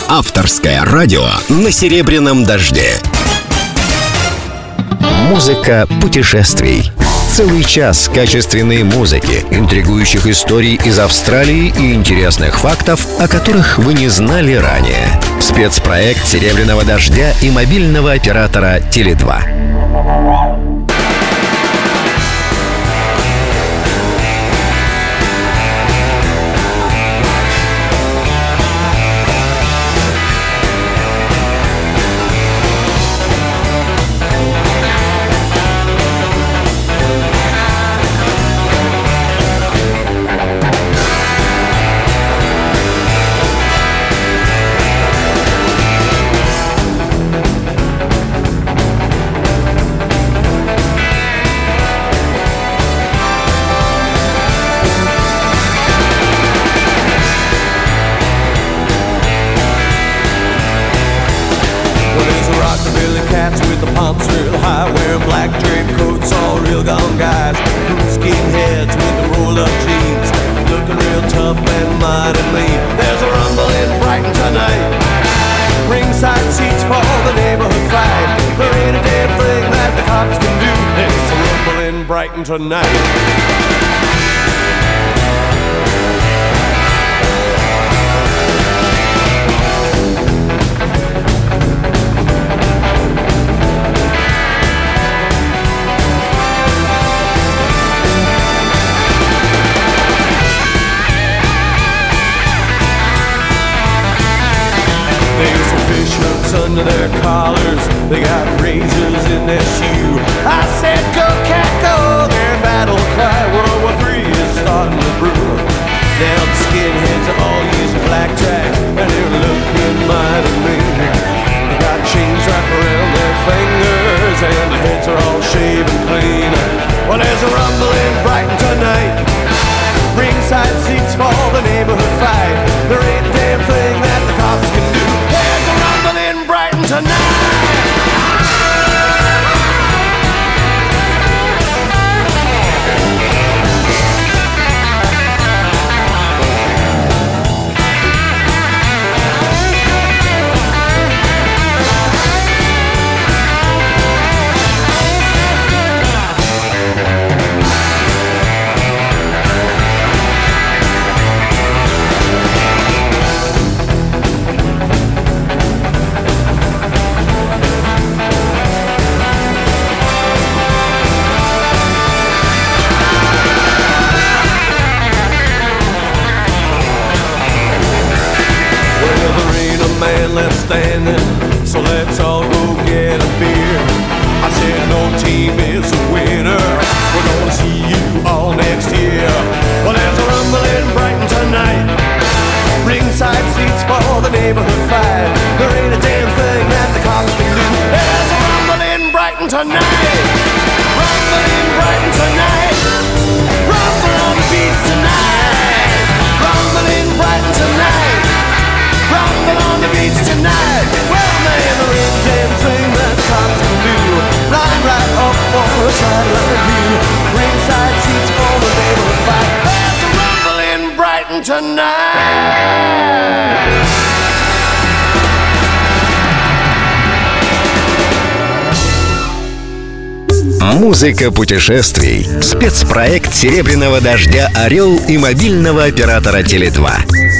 Авторское радио на Серебряном дожде. Музыка путешествий. Целый час качественной музыки, интригующих историй из Австралии и интересных фактов, о которых вы не знали ранее. Спецпроект «Серебряного дождя» и мобильного оператора Теле2. With the pumps real high, wearing black draped coats, all real gone guys. Skinheads with the roll-up jeans, looking real tough and mighty mean. There's a rumble in Brighton tonight, ringside seats for the neighborhood fight. There ain't a damn thing that the cops can do. There's a rumble in Brighton tonight. Under their collars, they got razors in their shoe. I said, go cat go, their battle cry, World War III is starting to brew. Now the skinheads are all using black tracks, and they're looking mighty mean. They got chains wrapped around their fingers, and their heads are all shaven clean. Well, there's a rumble in Brighton tonight, ringside seats for the neighborhood fight. There ain't a damn thing that the cops can do. There's a rumble in Brighton tonight. Standing, so let's all go get a beer. I said no team is a winner. We're gonna see you all next year. Well, there's a rumble in Brighton tonight, ringside seats for the neighborhood fight. There ain't a damn thing that the cops can do. There's a rumble in Brighton tonight, rumble in Brighton tonight, rumble on the beach tonight, rumble in Brighton tonight, rumble on the beach tonight. Well, man, there ain't a damn thing that the cops can do. Line right up for a sideline view, ringside seats for the neighborhood fight. There's a rumble in Brighton tonight. Музыка путешествий. Спецпроект «Серебряного дождя» «Орел» и мобильного оператора Теле2.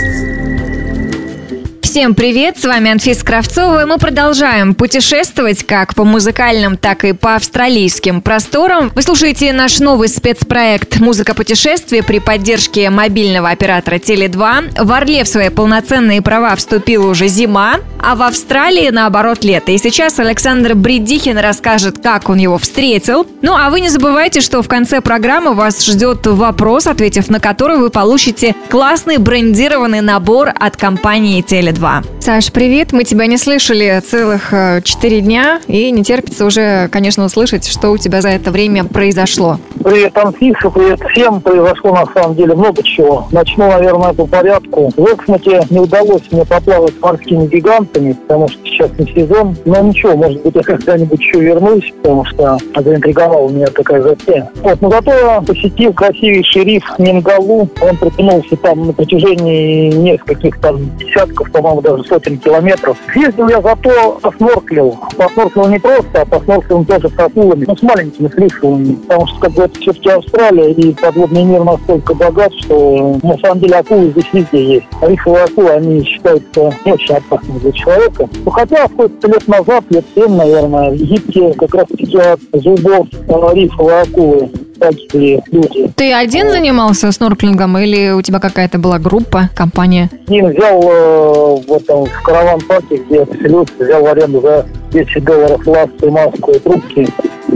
Всем привет, с вами Анфиса Кравцова, и мы продолжаем путешествовать как по музыкальным, так и по австралийским просторам. Вы слушаете наш новый спецпроект «Музыка путешествия» при поддержке мобильного оператора Теле2. В Орле в свои полноценные права вступила уже зима, а в Австралии, наоборот, лето. И сейчас Александр Бредихин расскажет, как он его встретил. Ну, а вы не забывайте, что в конце программы вас ждет вопрос, ответив на который вы получите классный брендированный набор от компании Теле2. Саш, привет! Мы тебя не слышали целых 4 дня, и не терпится уже, конечно, услышать, что у тебя за это время произошло. Привет, Анфиса, привет всем. Произошло, на самом деле, много чего. Начну, наверное, по порядку. В Эксмоте не удалось мне поплавать с морскими гигантами, потому что сейчас не сезон. Но ничего, может быть, я когда-нибудь еще вернусь, потому что заинтриговала меня такая затея. Вот, но зато посетил красивейший риф Мингалу. Он протянулся там на протяжении нескольких там десятков, по-моему, даже сотен километров. Ездил я зато поснорклил. Поснорклил не просто, а поснорклил тоже с акулами. Ну, с маленькими рифовыми. Потому что, как бы, это все-таки Австралия, и подводный мир настолько богат, что на самом деле акулы здесь везде есть. Рифовые акулы, они считаются не очень опасными для человека. Ну, хотя сколько-то лет назад, лет 7, наверное, в Египте как раз-таки от зубов рифовые акулы погибли люди. Ты один занимался снорклингом или у тебя какая-то была группа, компания? Один взял в караван-парке, где я поселился, взял в аренду за $10 ласты, маску и трубки.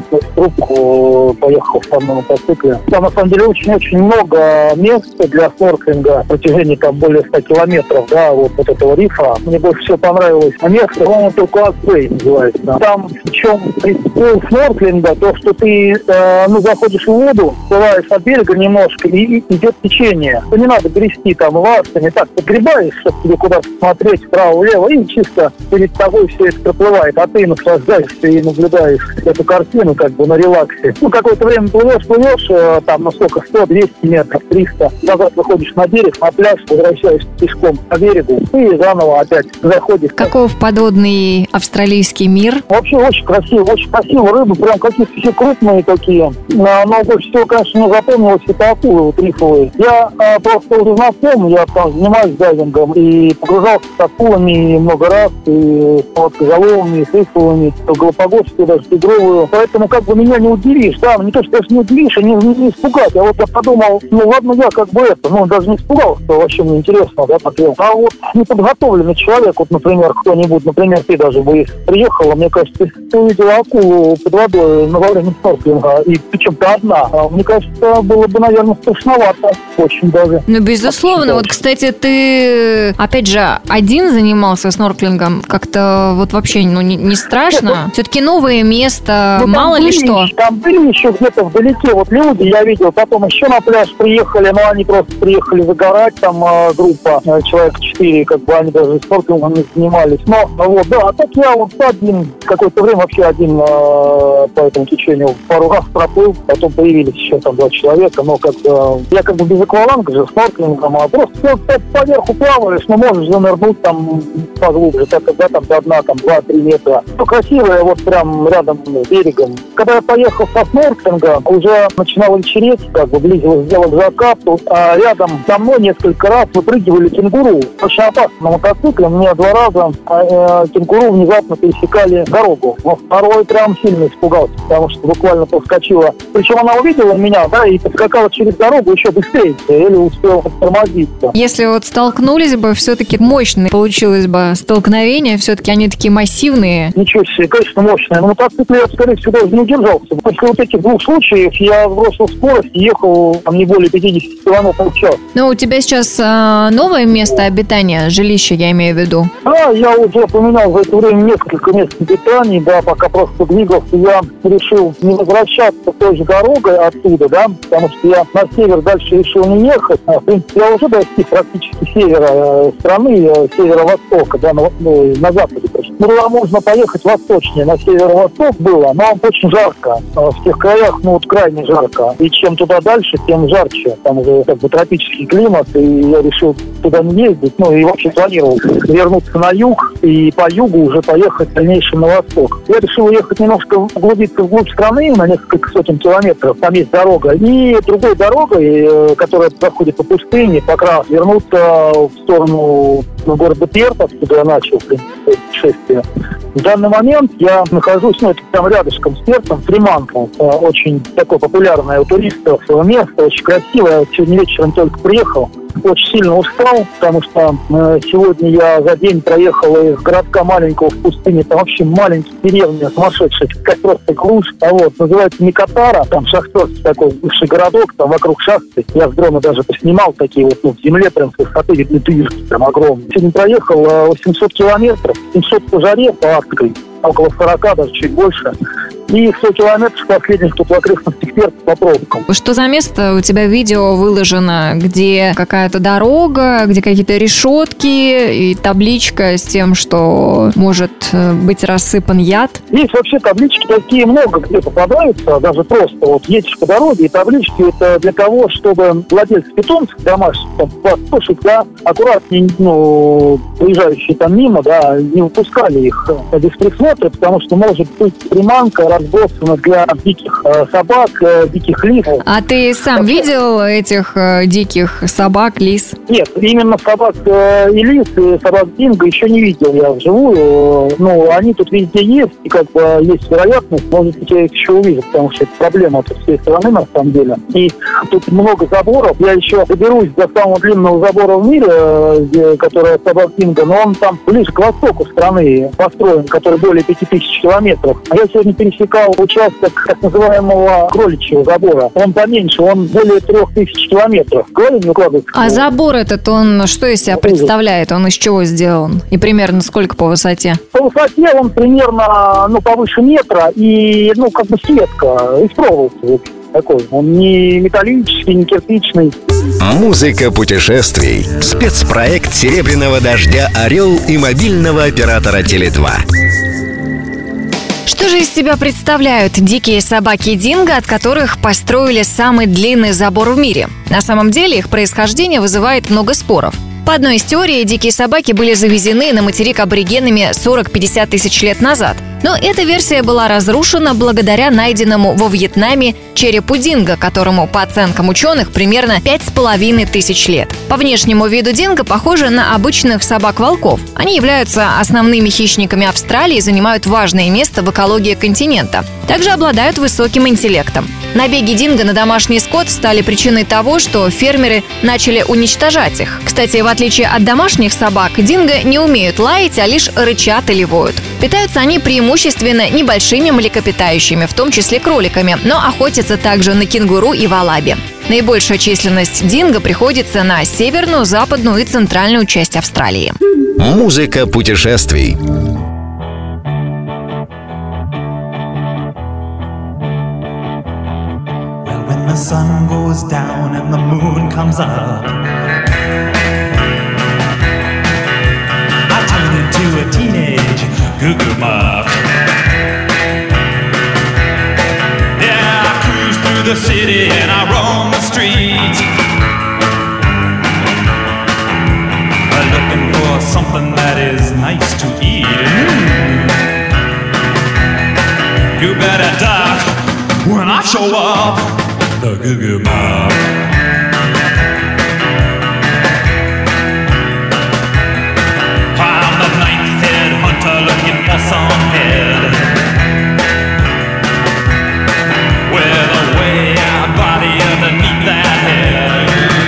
Трубку, поехал в самом мотоцикле. Там, на самом деле, очень-очень много места для снорклинга на протяжении там более 100 километров, да, вот этого рифа. Мне больше всего понравилось место, по-моему, только Бэй называется. Там, причем, прикол снорклинга, то, что ты, заходишь в воду, всплываешь от берега немножко, и идет течение. То не надо грести там ластами, так, подгребаешь, чтобы тебе куда-то смотреть вправо-влево, и чисто перед тобой все это проплывает, а ты наслаждаешься и наблюдаешь эту картину, как бы на релаксе. Ну, какое-то время плывешь, там, на сколько, 100, 200 метров, 300. Назад выходишь на берег, на пляж, возвращаешься пешком по берегу и заново опять заходишь. Каков подводный австралийский мир? Вообще очень красиво. Рыбы прям какие-то все крупные такие. Но больше всего, конечно, мне запомнилось это акулы вот рифовые. Я просто уже знаком, я там занимаюсь дайвингом и погружался с акулами много раз, и с головами, и с рифовыми, в Галапагосскую, даже тигровую. Поэтому как бы меня не удивишь, да, не то, что даже не удивишь, и не испугать. А вот я подумал, ладно, я как бы даже не испугался, что вообще мне интересно, да, смотрел. А вот неподготовленный человек, вот, например, кто-нибудь, например, ты даже бы приехала, мне кажется, ты увидела акулу под водой во время снорклинга, и причем-то одна, мне кажется, было бы, наверное, страшновато, очень даже. Ну, безусловно. Вот, кстати, ты, опять же, один занимался снорклингом, как-то вот вообще, не страшно? Все-таки новое место, мало ли что. Там были еще где-то вдалеке вот люди, я видел, потом еще на пляж приехали, но они просто приехали загорать, там группа, человек 4, как бы они даже снорклингом не занимались. Но вот, да, а так я вот один, какое-то время вообще один по этому течению пару раз проплыл, потом появились еще там 2 человека, но как бы я как бы без акваланга же, снорклингом, а просто поверху плаваешь, но можешь занырнуть там поглубже, так когда там до дна, там 2-3 метра. Ну, красивое, вот прям рядом с берегом. Когда я поехал со снорклинга, уже начинало вечереть, как бы близилось дело к закату, а рядом со мной несколько раз выпрыгивали кенгуру. Очень опасно на мотоцикле, мне 2 раза кенгуру внезапно пересекали дорогу. Но второй прям сильно испугался, потому что буквально подскочила. Причем она увидела меня, да, и подскакала через дорогу еще быстрее, или успела тормозиться. Если вот столкнулись бы, все-таки мощное получилось бы столкновение, все-таки они такие массивные. Ничего себе, конечно, мощное. Но мотоцикле я, скорее всего, даже не удержался. После вот этих 2 случаев я сбросил скорость и ехал там не более 50 км в час. Ну, у тебя сейчас новое место обитания, жилище, я имею в виду? Да, я уже поменял за это время несколько мест обитаний, да, пока просто двигался, я решил не возвращаться той же дорогой оттуда, да, потому что я на север дальше решил не ехать. В принципе, я уже достиг практически севера страны, северо-востока, да, на западе. Ну, туда можно поехать восточнее, на северо-восток было, но очень жарко. В тех краях, вот крайне жарко. И чем туда дальше, тем жарче. Там уже как бы тропический климат, и я решил туда не ездить, и вообще планировал вернуться на юг, и по югу уже поехать в дальнейшем на восток. Я решил ехать немножко углубиться вглубь страны, на несколько сотен километров, там есть дорога, и другой дорогой, которая проходит по пустыне, как раз вернуться в сторону города Перт, откуда я начал, в принципе, путешествие. В данный момент я нахожусь, это там рядышком с Пертом, Фримантл, очень такое популярное у туристов место, очень красивое. Я сегодня вечером только приехал. Очень сильно устал, потому что сегодня я за день проехал из городка маленького в пустыне, там вообще маленькая деревня, сумасшедшая, как просто глушь. Называется Никотара, там шахтерский такой бывший городок, там вокруг шахты. Я с дрона даже поснимал такие в земле, прям с высоты видны дырки, там огромные. Сегодня проехал 800 километров, 700 по жаре, по адской, около 40, даже чуть больше. и 100 километров последних тут в окрестностях Перца по пробкам. Что за место? У тебя видео выложено, где какая-то дорога, где какие-то решетки и табличка с тем, что может быть рассыпан яд. Есть вообще таблички такие много, где попадаются, даже просто вот едешь по дороге, и таблички это для того, чтобы владельцы питомцев домашних послушать, да, аккуратнее, приезжающие там мимо, да, не выпускали их без присмотра, потому что может быть приманка разбросана для диких собак, диких лис. А ты сам видел этих диких собак, лис? Нет, именно собак и лис, и собак динго еще не видел я вживую. Ну, они тут везде есть, и как бы есть вероятность, может быть, я их еще увижу, потому что это проблема со всей страны на самом деле. И тут много заборов. Я еще доберусь до самого длинного забора в мире, который собак динго, но он там ближе к востоку страны построен, который более 5000 километров. А я сегодня пересекал участок так называемого кроличьего забора. Он поменьше, он более 3000 километров. Говорю, не укладывается. А забор этот, он что из себя представляет? Он из чего сделан? И примерно сколько по высоте? По высоте он примерно, повыше метра и, как бы сетка из проволоки. Такой. Он не металлический, не кирпичный. Музыка путешествий. Спецпроект «Серебряного дождя «Орел» и мобильного оператора «Теле2». Что же из себя представляют дикие собаки динго, от которых построили самый длинный забор в мире? На самом деле их происхождение вызывает много споров. По одной из теорий, дикие собаки были завезены на материк аборигенами 40-50 тысяч лет назад. Но эта версия была разрушена благодаря найденному во Вьетнаме черепу динго, которому, по оценкам ученых, примерно 5500 лет. По внешнему виду динго похожи на обычных собак-волков. Они являются основными хищниками Австралии и занимают важное место в экологии континента. Также обладают высоким интеллектом. Набеги динго на домашний скот стали причиной того, что фермеры начали уничтожать их. Кстати, в отличие от домашних собак, динго не умеют лаять, а лишь рычат или воют. Питаются они преимущественно небольшими млекопитающими, в том числе кроликами, но охотятся также на кенгуру и валаби. Наибольшая численность динго приходится на северную, западную и центральную часть Австралии. Музыка путешествий. When the sun goes down and the moon comes up, I turn into a teenage goo-goo muff. Yeah, I cruise through the city and I roam the streets, looking for something that is nice to eat. You better duck when I show up, the goo-goo muff. I'm the ninth head hunter looking for some head with a way out body underneath that head.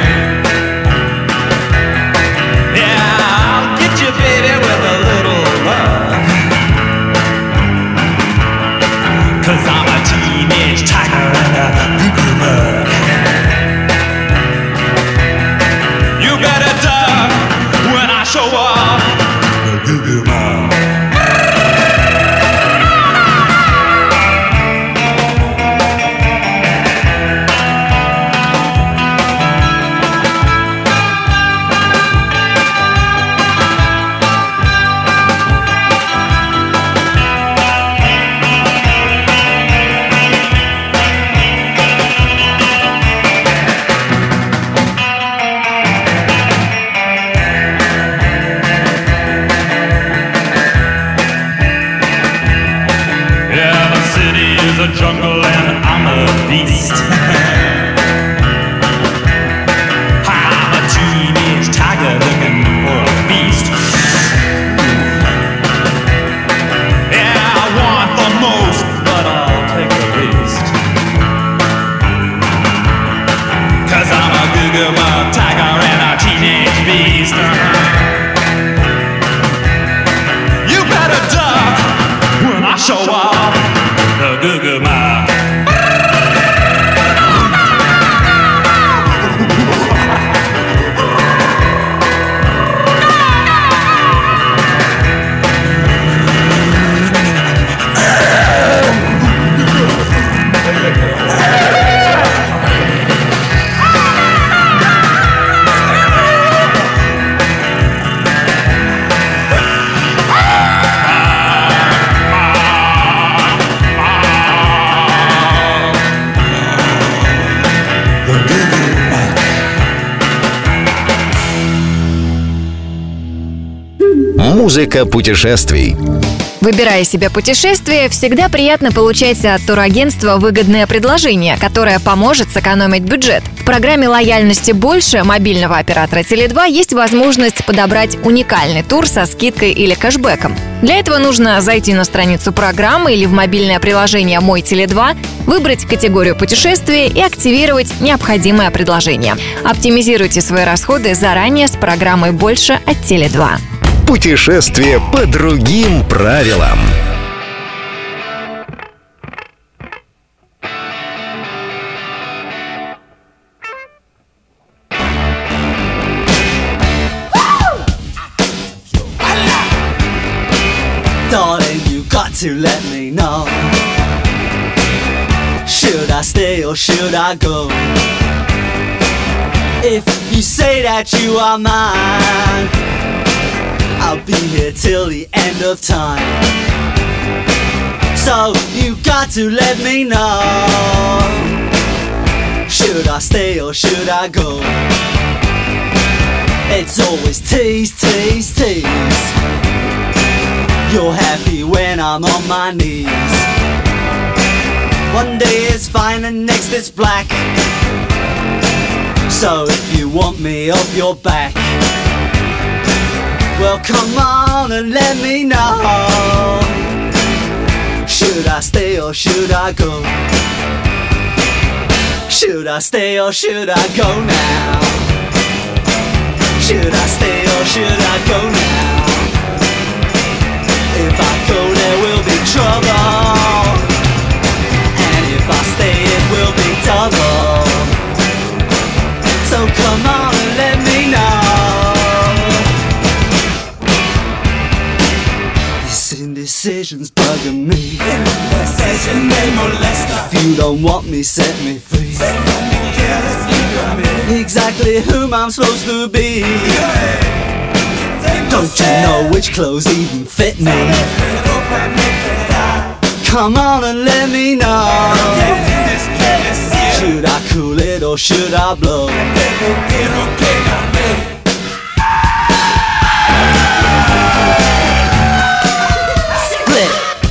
Yeah, I'll get you, baby, with a little love, 'cause I'm a teenage tiger and a goo-goo bug. You better duck when I show up, the goo-goo bug. Музыка путешествий. Выбирая себе путешествие, всегда приятно получать от турагентства выгодное предложение, которое поможет сэкономить бюджет. В программе лояльности «Больше» мобильного оператора Теле2 есть возможность подобрать уникальный тур со скидкой или кэшбэком. Для этого нужно зайти на страницу программы или в мобильное приложение «Мой Теле2», выбрать категорию путешествия и активировать необходимое предложение. Оптимизируйте свои расходы заранее с программой «Больше» от Теле2. Путешествие по другим правилам. Darling, you got to let me know. Should I stay or should I go? If you say that you are mine, I'll be here till the end of time. So you got to let me know. Should I stay or should I go? It's always tease, tease, tease. You're happy when I'm on my knees. One day it's fine and next it's black. So if you want me off your back, well come on and let me know. Should I stay or should I go? Should I stay or should I go now? Should I stay or should I go now? If I go there will be trouble, and if I stay it will be double. So come on and let me know. This indecision's bugging me. If you don't want me, set me free. Exactly whom I'm supposed to be. Don't you know which clothes even fit me? Come on and let me know. Should I cool it or should I blow? Split.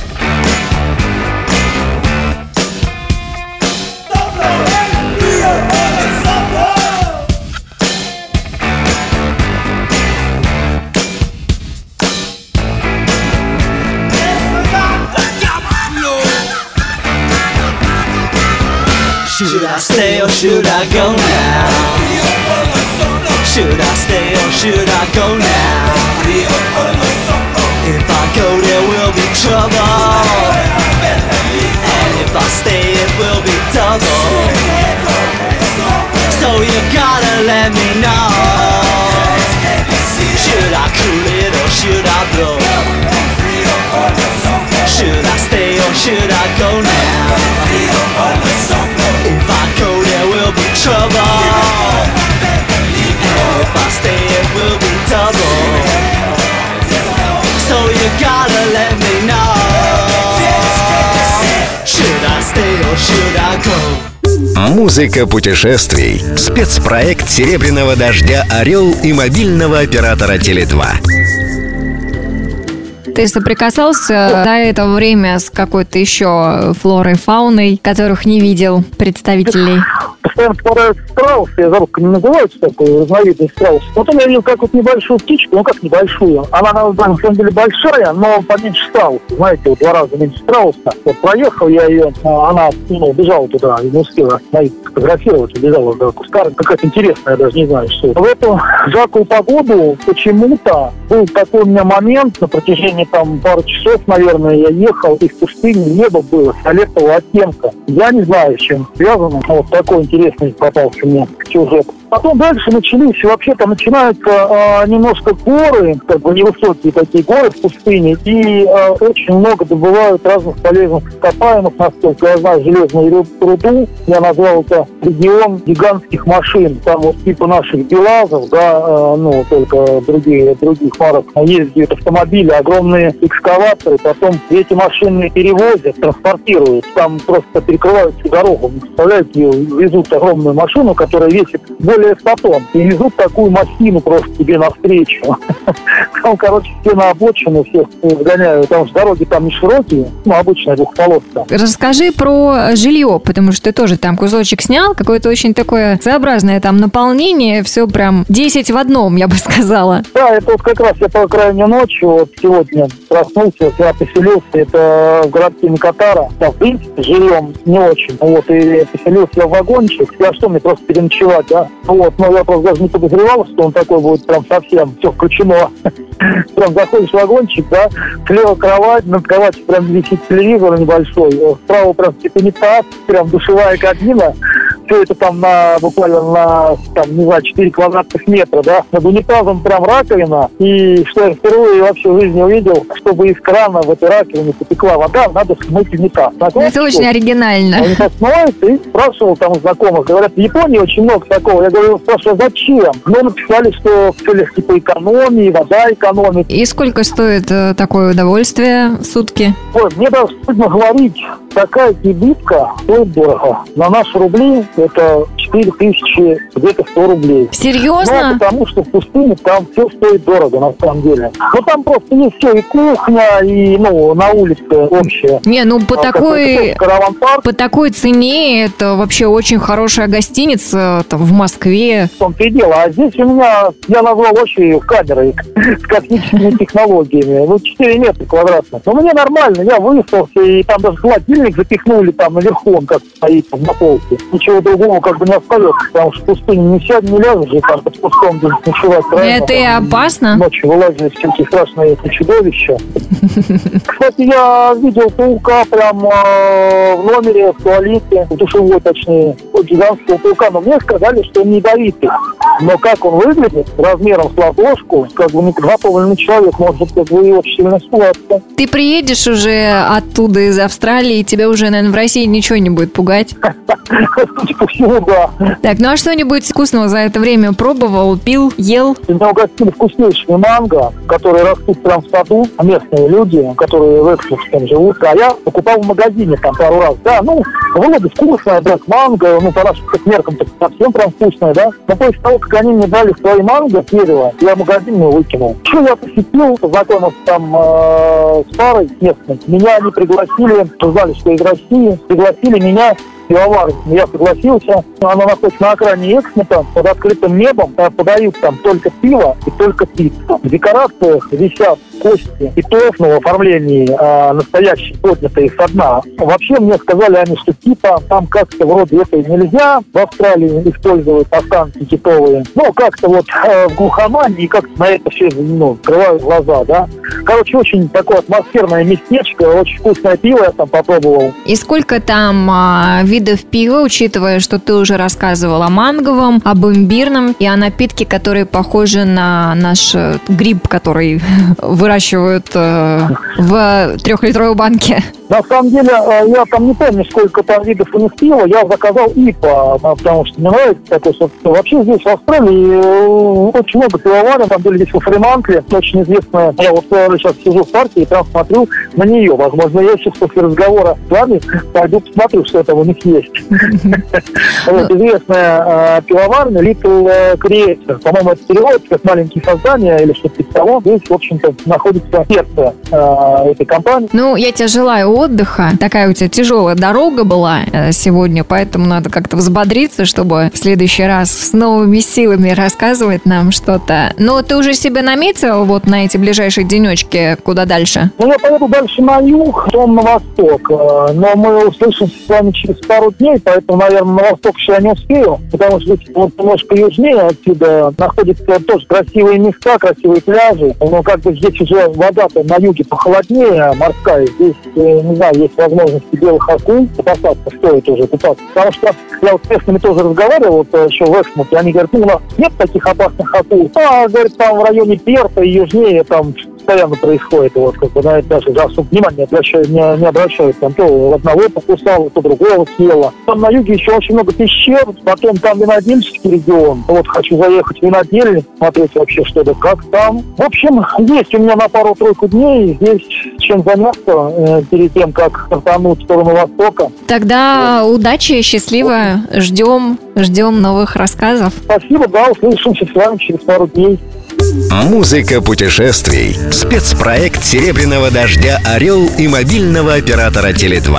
Should I stay or should I go now? Should I stay or should I go now? If I go there will be trouble, and if I stay it will be double. So you gotta let me know. Should I cool it or should I blow? Should I stay or should I go now? If I go there will be trouble, and if I stay it will be double. So you gotta let me know. Should I stay or should I go? Музыка путешествий. Спецпроект «Серебряного дождя «Орел» и мобильного оператора Теле2. Ты соприкасался до этого время с какой-то еще флорой, фауной, которых не видел представителей? Постоянно попадают страусы, я забыл, как они называются, такой разновидный страус. Потом я видел какую-то небольшую птичку, ну как небольшую. Она на самом деле большая, но поменьше страуса. Знаете, вот 2 раза меньше страуса. Вот проехал я ее, она бежала туда, и не успела фотографировать, убежала до куста. Какая-то интересная, я даже не знаю, что. В эту жаркую погоду почему-то был такой у меня момент, на протяжении там пару часов, наверное, я ехал, и в пустыне небо было фиолетового оттенка. Я не знаю, с чем связано, но вот такой интересный попался мне сюжет. Потом дальше начались, вообще там начинаются немножко горы, как бы невысокие такие горы в пустыне, и очень много добывают разных полезных ископаемых, насколько я знаю, железную руду. Я назвал это регион гигантских машин. Там вот типа наших БелАЗов, да, только других марок ездят автомобили, огромные экскаваторы, потом эти машины перевозят, транспортируют, там просто перекрывают всю дорогу. Представляете, везут огромную машину, которая весит более более 100 тонн. И везут такую махину просто тебе навстречу. Там, короче, все на обочину, всех сгоняют, потому что дороги там не широкие, обычная двухполоска. Расскажи про жилье, потому что ты тоже там кусочек снял, какое-то очень такое своеобразное там наполнение, все прям 10 в одном, я бы сказала. Да, это вот как раз я по крайней ночью, вот сегодня проснулся, я поселился, это в городке Микотара, там, в принципе, жильем не очень, вот, и поселился я в вагончик, мне просто переночевать, да, вот, но я просто даже не подозревал, что он такой будет прям совсем, все включено. Прям заходишь в вагончик, да, слева кровать, над кроватью прям висит телевизор небольшой, справа прям унитаз, прям душевая кабина. Все это там буквально на, 4 квадратных метра, да. Над унитазом прям раковина. И что я впервые вообще в жизни увидел, чтобы из крана в этой раковине потекла вода, надо смыть унитаз. Это очень оригинально. Унитаз смывается, и спрашивал там у знакомых. Говорят, в Японии очень много такого. Я говорю, спрашиваю, зачем? Ну, написали, что в целях типа экономии, вода экономит. И сколько стоит такое удовольствие в сутки? Ой, мне даже стыдно говорить. Такая кибитка стоит дорого. На наши рубли это 4000, где-то 100 рублей. Серьезно? Ну, потому что в пустыне там все стоит дорого, на самом деле. Ну, там просто есть все, и кухня, и, на улице общее. Не, по такой цене это вообще очень хорошая гостиница там, в Москве. В том-то и дело. А здесь у меня, я назвал вообще камерой с космическими технологиями. 4 метра квадратных. Но мне нормально, я выспался, и там даже холодильник запихнули там наверху, он как стоит там, на полке. Ничего другого как бы не остается, потому что в пустыне не ляжешь же там под кустом где-нибудь ночевать. Это и опасно. Ночью вылазили всякие страшные чудовища. Кстати, я видел паука прям в номере, в туалете, в душевой точнее, гигантского паука, но мне сказали, что он не ядовитый. Но как он выглядит, размером с ладошку, как бы неподготовленный человек может как бы очень сильно испугаться. Ты приедешь уже оттуда из Австралии, и тебя уже, наверное, в России ничего не будет пугать. По всему, да. Так, ну а что-нибудь вкусного за это время пробовал, пил, ел? Меня угостили вкуснейшими манго, которые растут прям в саду, местные люди, которые в Эксмуте живут. А я покупал в магазине там пару раз. Да, вроде вкусная, да, манго, по нашим меркам совсем прям вкусная, да. Но после того, как они мне дали свои манго, дерево, я в магазин его выкинул. Что я посетил, познакомился там с парой местной. Меня они пригласили, узнали, что из России, пригласили меня пивовар. Я согласился. Она находится на окраине Эксмута, под открытым небом. Подают там только пиво и только пиццу. В декорациях висят кости китов, в оформлении настоящие, поднятые со дна. Вообще мне сказали они, что типа там как-то вроде это нельзя в Австралии использовать останки китовые. Как-то вот в глухомании как-то на это все открывают глаза, да. Короче, очень такое атмосферное местечко, очень вкусное пиво я там попробовал. И сколько там видов пива, учитывая, что ты уже рассказывал о манговом, об имбирном и о напитке, которые похожи на наш гриб, который выращивают в 3-литровой банке? На самом деле, я там не помню, сколько там видов у них пива. Я заказал ИПА, потому что мне нравится такой сорт. Вообще здесь, в Австралии, очень много пивоварен. Там были здесь во Фримантле, очень известная. Я вот сейчас сижу в парке и прям смотрю на нее. Возможно, я сейчас после разговора с вами пойду посмотрю, что это у них есть. Известная пивоварня Little Creator. По-моему, это переводится как «маленькие создания» или что-то из того. Здесь, в общем-то, находится сердце этой компании. Я тебе желаю отдыха. Такая у тебя тяжелая дорога была сегодня, поэтому надо как-то взбодриться, чтобы в следующий раз с новыми силами рассказывать нам что-то. Но ты уже себе наметил вот на эти ближайшие денечки, куда дальше? Я поеду дальше на юг, потом на восток. Но мы услышимся с вами через пару дней, поэтому, наверное, на восток еще я не успею, потому что здесь вот немножко южнее отсюда находятся тоже красивые места, красивые пляжи. Но как бы здесь уже вода-то на юге похолоднее, морская. Здесь, не знаю, есть возможность белых акул купаться, стоит уже купаться. Потому что я вот с местными тоже разговаривал, вот еще в Эксмуте, они говорят, у нас нет таких опасных акул. Говорит, там в районе Перта и южнее там постоянно происходит, вот как бы на это даже особо внимания не обращают. Там то одного покусало, то другого съело. Там на юге еще очень много пещер, потом там винодельческий регион. Вот хочу заехать в винодельник, смотреть вообще, что да как там. В общем, есть у меня на пару-тройку дней здесь чем заняться перед тем, как стартануть в сторону Востока. Тогда удачи, счастливо. Ждем новых рассказов. Спасибо, да, услышимся с вами через пару дней. Музыка путешествий. Спецпроект «Серебряного дождя «Орел» и мобильного оператора «Теле2».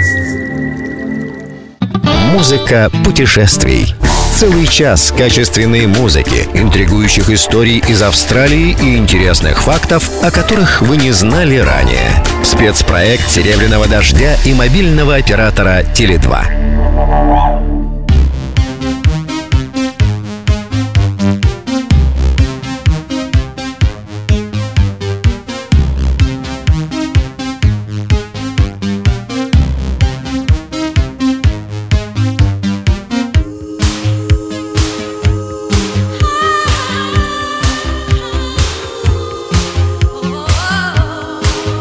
Музыка путешествий. Целый час качественной музыки, интригующих историй из Австралии и интересных фактов, о которых вы не знали ранее. Спецпроект «Серебряного дождя» и мобильного оператора «Теле2».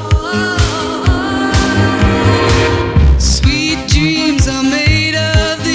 Sweet dreams are made of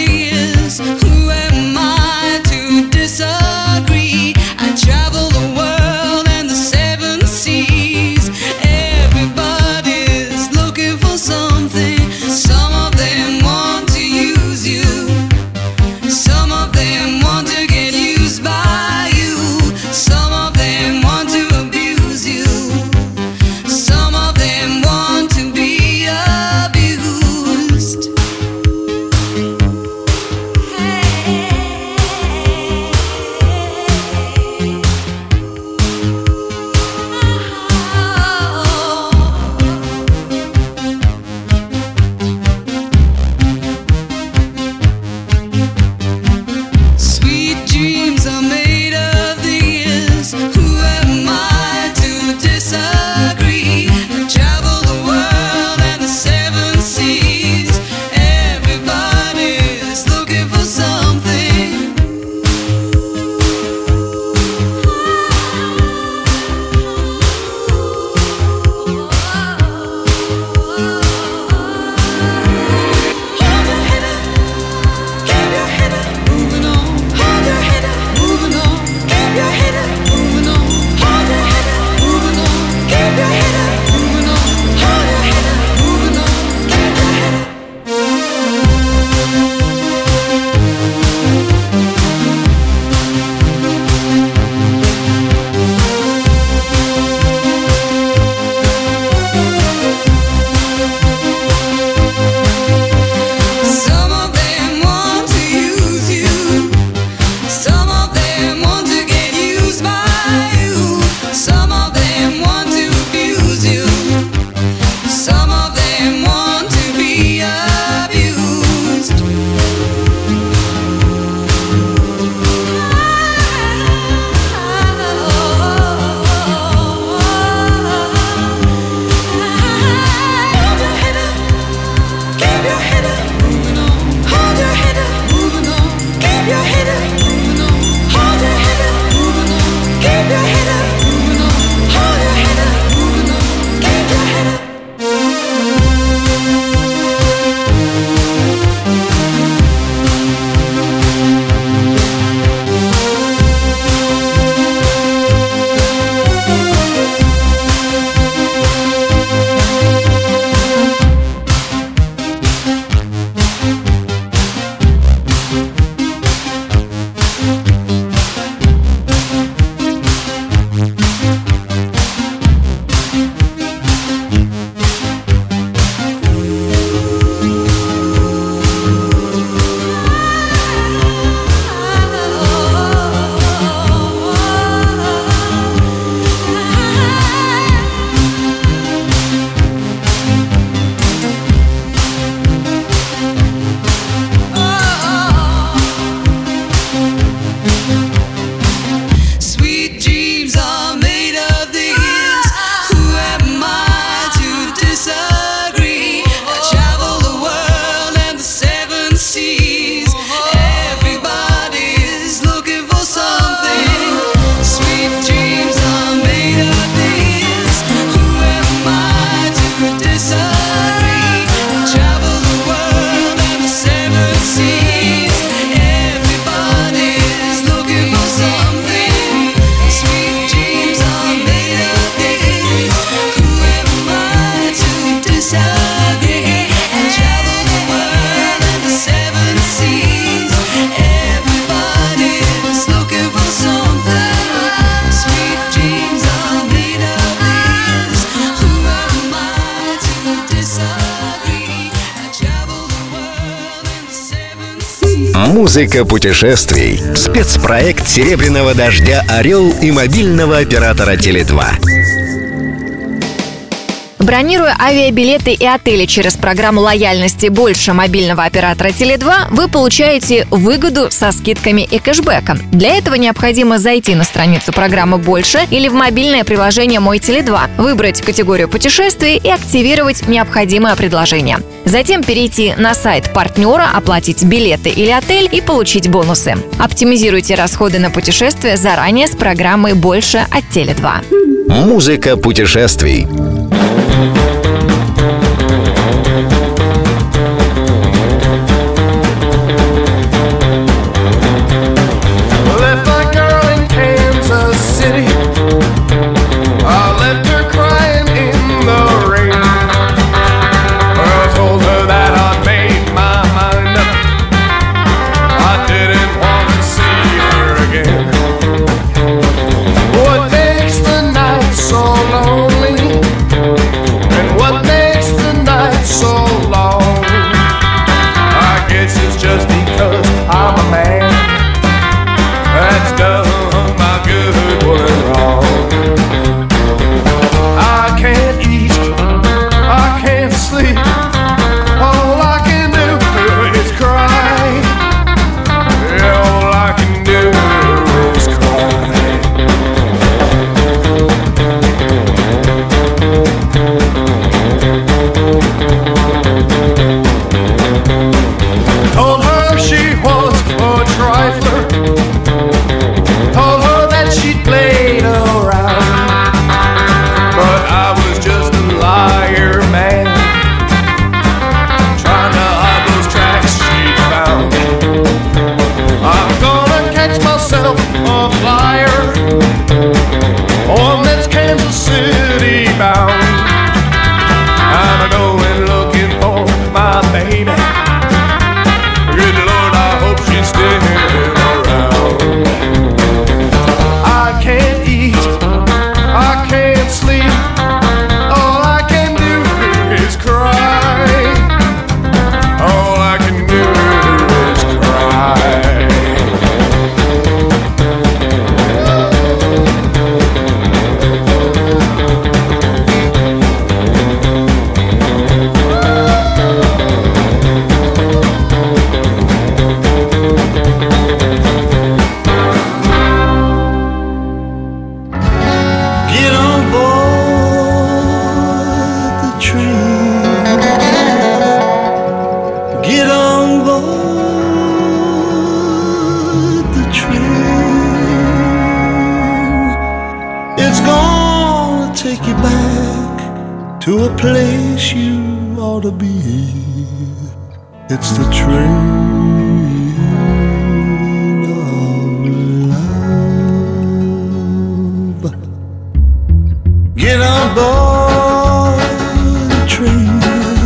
Музыка путешествий. Спецпроект «Серебряного дождя «Орел» и мобильного оператора «Теле2». Бронируя авиабилеты и отели через программу лояльности «Больше» мобильного оператора «Теле2», вы получаете выгоду со скидками и кэшбэком. Для этого необходимо зайти на страницу программы «Больше» или в мобильное приложение «Мой Теле2», выбрать категорию путешествий и активировать необходимое предложение. Затем перейти на сайт партнера, оплатить билеты или отель и получить бонусы. Оптимизируйте расходы на путешествия заранее с программой «Больше» от Теле2. Музыка путешествий. To a place you ought to be. It's the train of love. Get on board the train.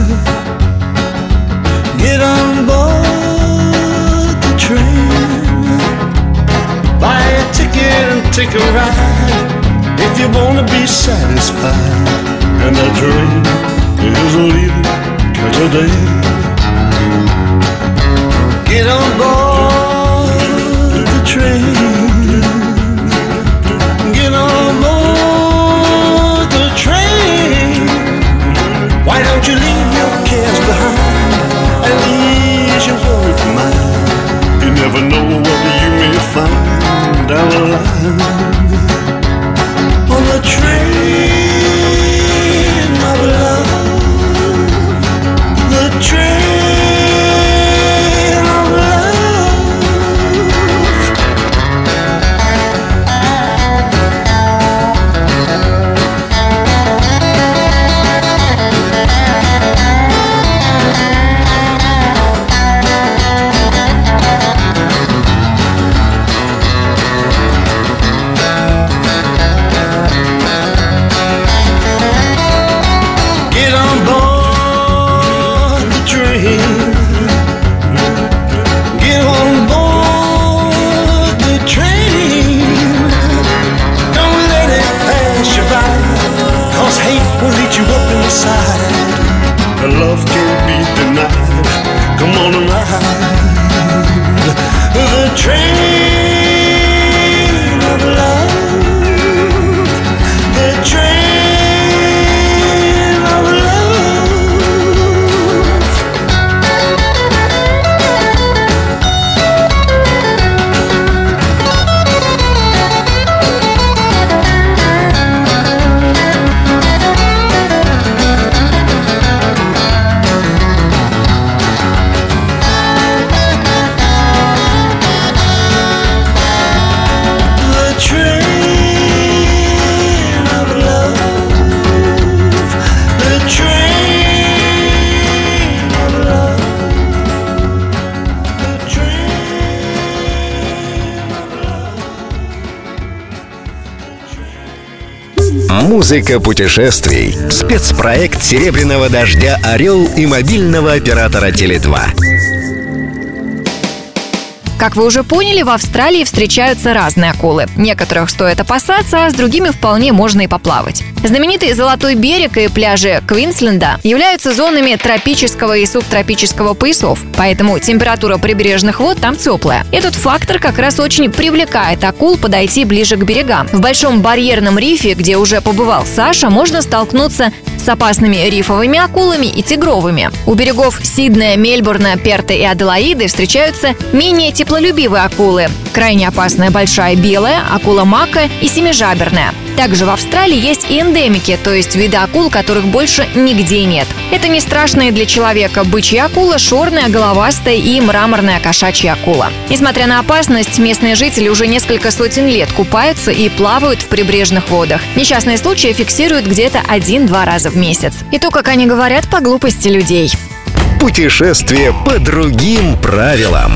Get on board the train. Buy a ticket and take a ride if you wanna be satisfied. And the train is leaving today. Get on board the train. Get on board the train. Why don't you leave your cares behind and ease your worried mind? You never know what you may find down the line on the train. The train of love can't be denied. Come on and ride Музыка путешествий. Спецпроект «Серебряного дождя «Орел» и мобильного оператора «Теле2». Как вы уже поняли, в Австралии встречаются разные акулы. Некоторых стоит опасаться, а с другими вполне можно и поплавать. Знаменитый Золотой берег и пляжи Квинсленда являются зонами тропического и субтропического поясов, поэтому температура прибрежных вод там теплая. Этот фактор как раз очень привлекает акул подойти ближе к берегам. В Большом барьерном рифе, где уже побывал Саша, можно столкнуться с опасными рифовыми акулами и тигровыми. У берегов Сиднея, Мельбурна, Перта и Аделаиды встречаются менее теплолюбивые акулы. Крайне опасная большая белая, акула мака и семижаберная. Также в Австралии есть и эндемики, то есть виды акул, которых больше нигде нет. Это не страшные для человека бычья акула, шорная, головастая и мраморная кошачья акула. Несмотря на опасность, местные жители уже несколько сотен лет купаются и плавают в прибрежных водах. Несчастные случаи фиксируют где-то 1-2 раза в месяц. И то, как они говорят, по глупости людей. Путешествие по другим правилам.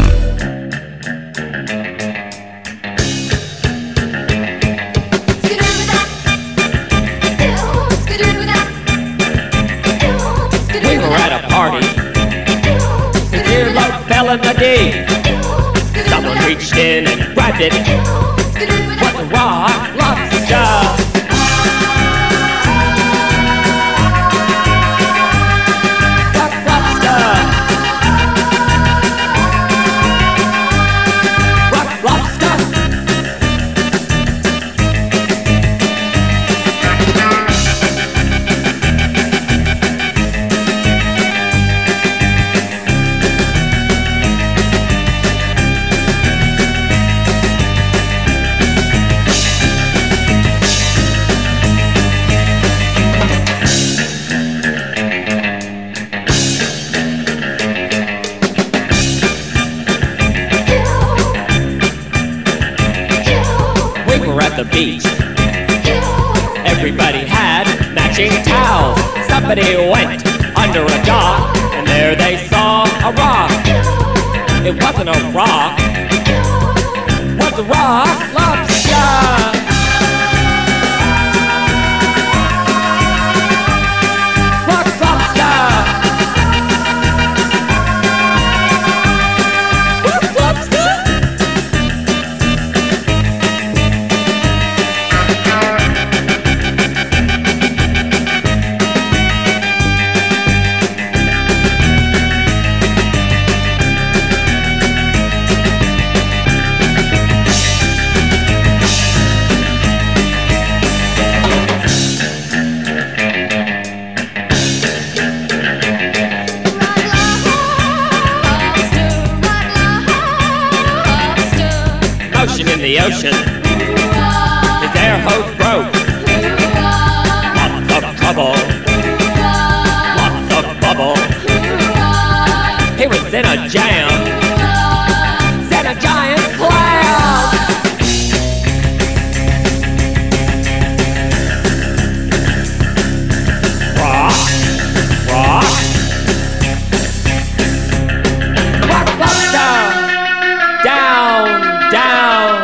In the day, someone reached in and grabbed it. Was a rock lobster. The beach. Everybody had matching towels. Somebody went under a dock, and there they saw a rock. It wasn't a rock, it was a rock lobster. In the ocean, his air hose broke. Lots of trouble, lots of bubble. He was in a jam, set a giant clam. Rock, rock, rock, lobster. Down, down.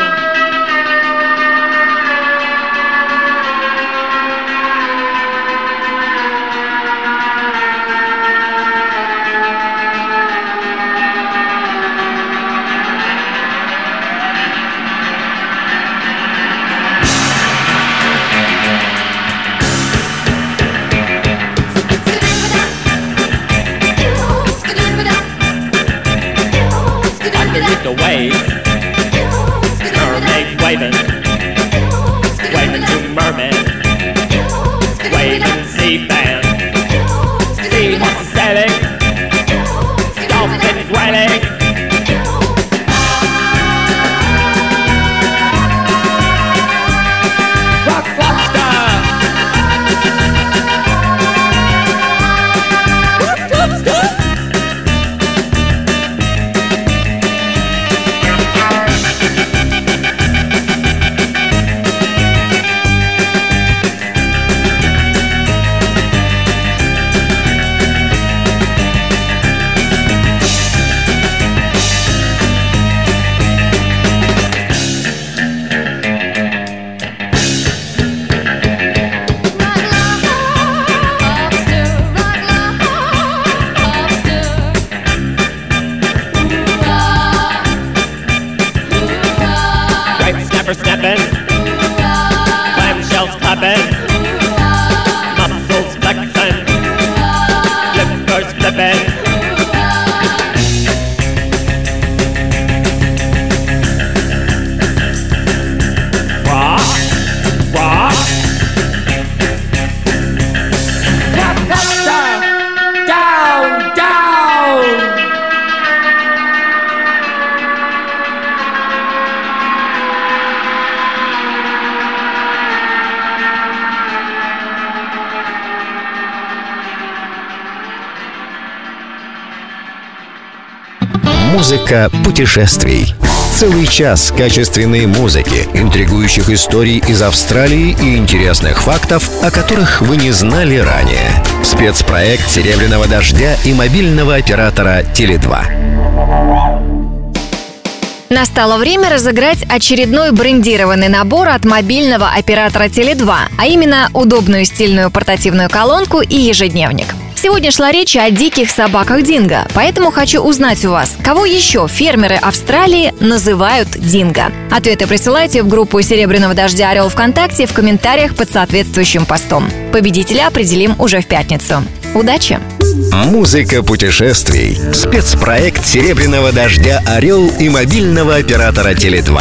Музыка путешествий. Целый час качественной музыки, интригующих историй из Австралии и интересных фактов, о которых вы не знали ранее. Спецпроект «Серебряного дождя» и мобильного оператора «Теле2». Настало время разыграть очередной брендированный набор от мобильного оператора «Теле2», а именно удобную стильную портативную колонку и ежедневник. Сегодня шла речь о диких собаках динго, поэтому хочу узнать у вас, кого еще фермеры Австралии называют динго. Ответы присылайте в группу «Серебряного дождя Орел» ВКонтакте в комментариях под соответствующим постом. Победителя определим уже в пятницу. Удачи! Музыка путешествий. Спецпроект «Серебряного дождя Орел» и мобильного оператора «Теле2».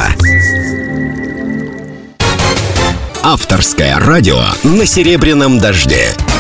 Авторское радио на «Серебряном дожде».